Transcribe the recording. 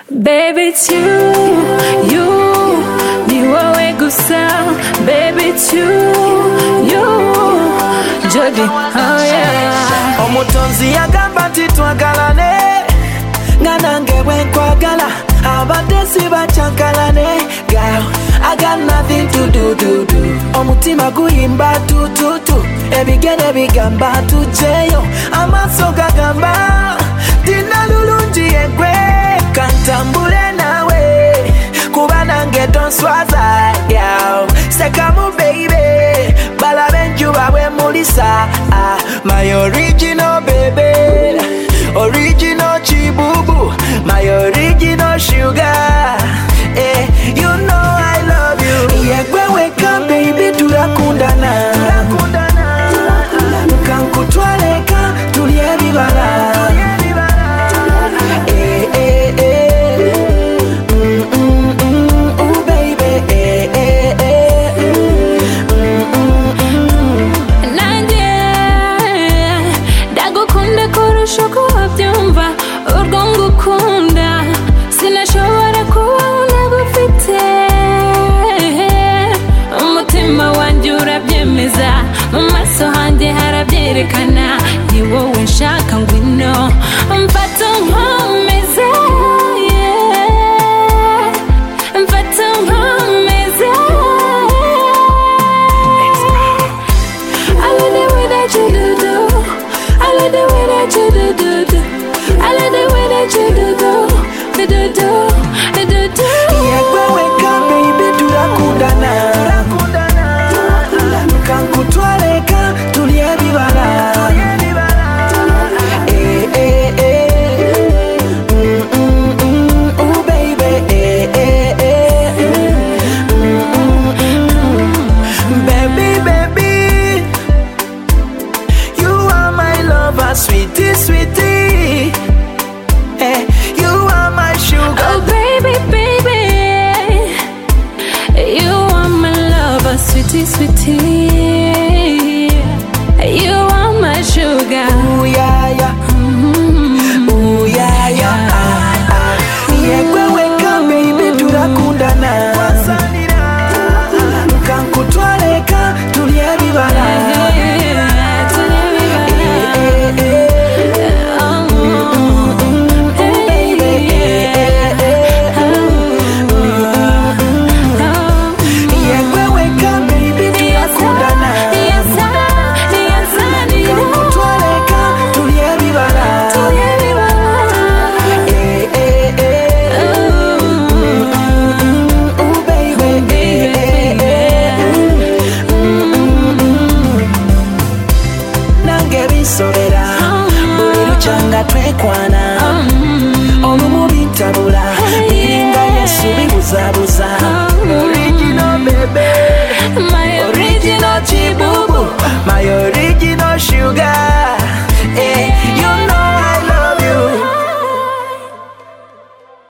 Baby, it's you, ni wowe gusa. Baby, it's you, Jody, oh yeah. Omutonzi yagamba nti twagalane, nga nange bwe nkwagala, abadde sibakyankalane. Girl, I got nothing to do. Omutima guyimba tututu, ebigere bigamba tujeyo, amaaso gagamba tina lulungi egwe, kantambule nawe kuba nange tonswaza. Girl, sekamu baby, balabe enjuba bwe mulisa. My original baby, original chibubu, my original sugar. You know I love you. Yeah, wake up baby, turakundana. Kankutwaleka tulie bibala. Oh baby. Nanjye ndagukunda kurusha uko wabyumva. Urwo ngukunda sinashobora kubaho ntagufite. Umutima wanjye urabyemeza, mu maso hanjye harabyerekana. Ni wowe nshaka ngwino mfata unkomeze, mfata unkomeze. I love the way that you do. I love the way that you do. I love the way that you do. Yeah, wake up baby, turakundana. Kankutwaleka tulie bibala. Oh baby. Baby, you are my lover, sweetie. You are my sugar. Oh baby, you are my lover, sweetie. You are my sugar. Ooh yeah. Ooh yeah. Yeah, wake up baby, turakundana. Kankutwaleka tulie bibala. Sorera, buli luchanga twekwana.